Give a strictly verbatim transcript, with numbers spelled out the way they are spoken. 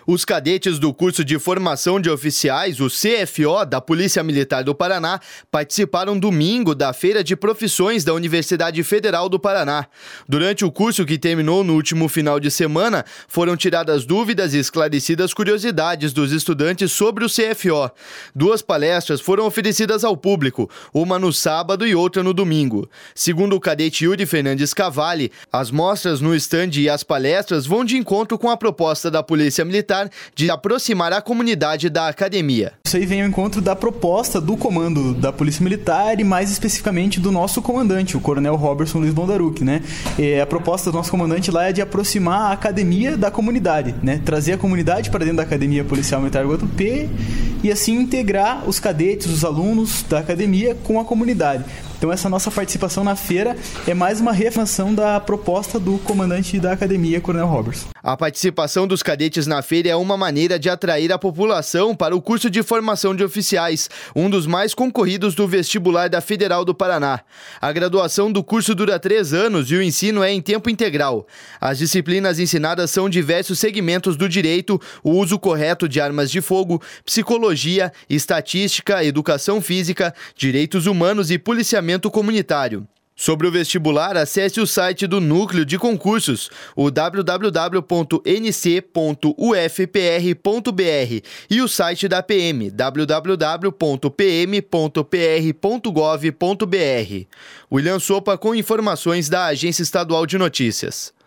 Os cadetes do curso de formação de oficiais, o C F O, da Polícia Militar do Paraná, participaram domingo da Feira de Profissões da Universidade Federal do Paraná. Durante o curso, que terminou no último final de semana, foram tiradas dúvidas e esclarecidas curiosidades dos estudantes sobre o C F O. Duas palestras foram oferecidas ao público, uma no sábado e outra no domingo. Segundo o cadete Yuri Fernandes Cavalli, as mostras no estande e as palestras vão de encontro com a proposta da Polícia Militar de aproximar a comunidade da academia. Isso aí vem ao encontro da proposta do comando da Polícia Militar e mais especificamente do nosso comandante, o Coronel Robertson Luiz Bondaruc, né? E a proposta do nosso comandante lá é de aproximar a academia da comunidade, né? Trazer a comunidade para dentro da Academia Policial Militar Guatupê e assim integrar os cadetes, os alunos da academia com a comunidade. Então essa nossa participação na feira é mais uma reafirmação da proposta do comandante da academia, Coronel Robertson. A participação dos cadetes na feira é uma maneira de atrair a população para o curso de formação de oficiais, um dos mais concorridos do vestibular da Federal do Paraná. A graduação do curso dura três anos e o ensino é em tempo integral. As disciplinas ensinadas são diversos segmentos do direito, o uso correto de armas de fogo, psicologia, estatística, educação física, direitos humanos e policiamento comunitário. Sobre o vestibular, acesse o site do Núcleo de Concursos, o w w w ponto n c ponto u f p r ponto b r, e o site da P M, w w w ponto p m ponto p r ponto gov ponto b r. William Sopa com informações da Agência Estadual de Notícias.